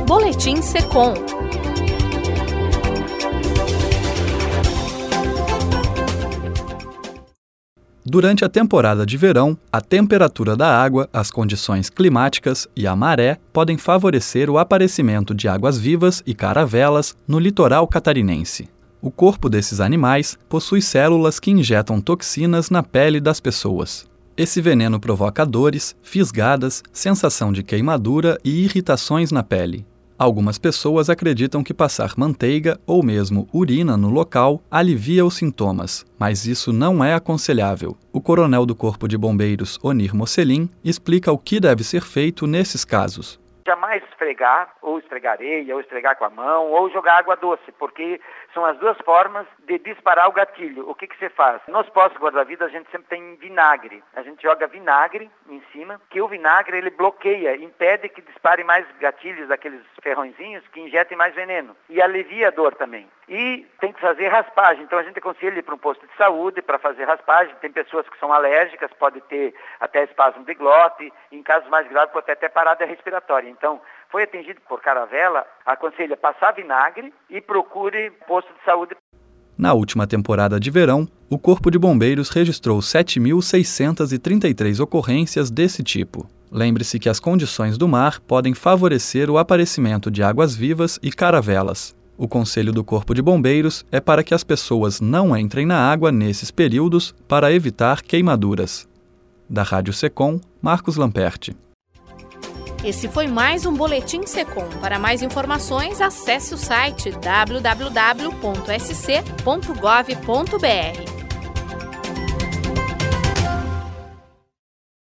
Boletim Secom. Durante a temporada de verão, a temperatura da água, as condições climáticas e a maré podem favorecer o aparecimento de águas-vivas e caravelas no litoral catarinense. O corpo desses animais possui células que injetam toxinas na pele das pessoas. Esse veneno provoca dores, fisgadas, sensação de queimadura e irritações na pele. Algumas pessoas acreditam que passar manteiga ou mesmo urina no local alivia os sintomas, mas isso não é aconselhável. O coronel do Corpo de Bombeiros, Onir Mocelin, explica o que deve ser feito nesses casos. Jamais esfregar, ou esfregar areia, ou esfregar com a mão, ou jogar água doce, porque são as duas formas de disparar o gatilho. O que você faz? Nos postos guarda-vidas a gente sempre tem vinagre. A gente joga vinagre em cima, que o vinagre ele bloqueia, impede que dispare mais gatilhos daqueles ferrõezinhos que injetem mais veneno. E alivia a dor também. E tem que fazer raspagem. Então a gente aconselha ir para um posto de saúde para fazer raspagem. Tem pessoas que são alérgicas, pode ter até espasmo de glote, e em casos mais graves pode ter até parada respiratória. Então, foi atingido por caravela, aconselha passar vinagre e procure posto de saúde. Na última temporada de verão, o Corpo de Bombeiros registrou 7.633 ocorrências desse tipo. Lembre-se que as condições do mar podem favorecer o aparecimento de águas-vivas e caravelas. O conselho do Corpo de Bombeiros é para que as pessoas não entrem na água nesses períodos para evitar queimaduras. Da Rádio Secom, Marcos Lamperti. Esse foi mais um Boletim Secom. Para mais informações, acesse o site www.sc.gov.br.